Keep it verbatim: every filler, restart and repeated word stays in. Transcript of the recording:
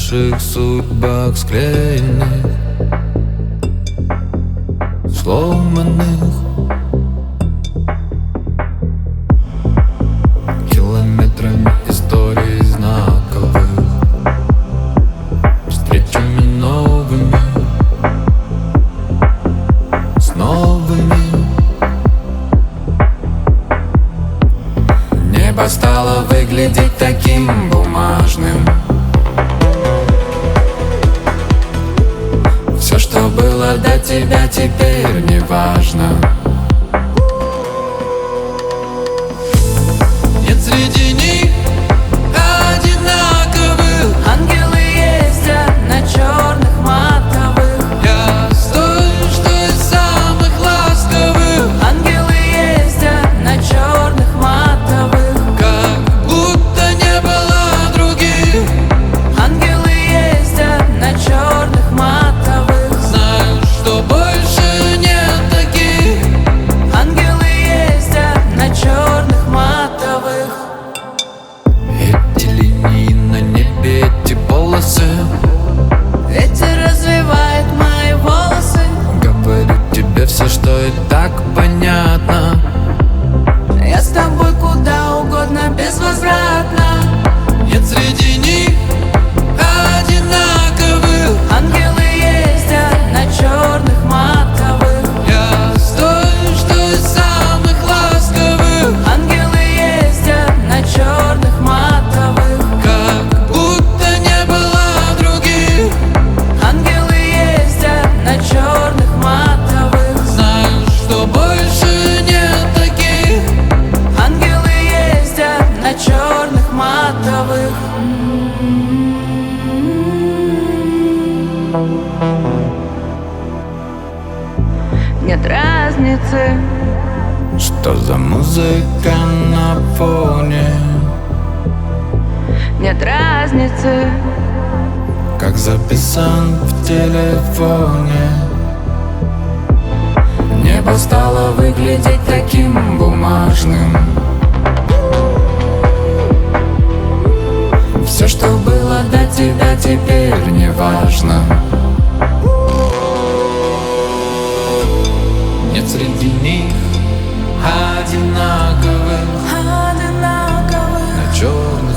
наших судьбах склеенных, сломанных. Километрами историй знаковых, встречами новыми, с новыми. Небо стало выглядеть таким бумажным. Все, что было до тебя, теперь не важно. Нет среди них одинаковых. Ангелы ездят на черных матовых. Я стою, что из самых ласковых. Ангелы ездят на черных матовых. Как будто не было других. Ангелы ездят на черных матовых. Знаю, что больше нет таких. Ангелы ездят на черных матовых. Эти линии на небе, эти полосы. Ветер развивает мои волосы. Говорю тебе все, что и так понятно. Я с тобой куда угодно, безвозвратно. Нет среди них одинаковых. Ангелы ездят на черных матовых. Я стою, что из самых ласковых. Ангелы ездят на черных матовых. Как будто не было других. Ангелы ездят на черных матовых. Знаю, что больше нет таких. Ангелы ездят на черных матовых. Нет разницы, Что за музыка на фоне? нет разницы. Как записан в телефоне. Небо стало выглядеть таким бумажным. Все, что было до тебя, теперь не важно. Нет среди них одинаковых Одинаковых. на черных